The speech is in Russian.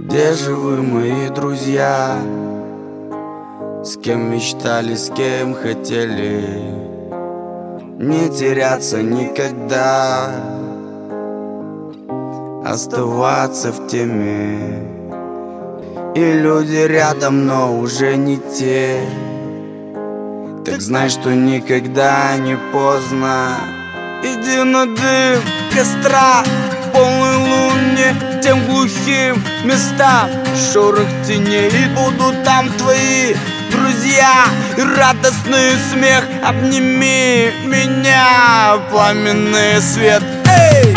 Где же вы, мои друзья? С кем мечтали, с кем хотели не теряться никогда, оставаться в теме. И люди рядом, но уже не те. Так знай, что никогда не поздно. Иди на дым костра, полной луне, тем глухим местам, шорох теней. И будут там твои друзья и радостный смех. Обними меня, пламенный свет. Эй!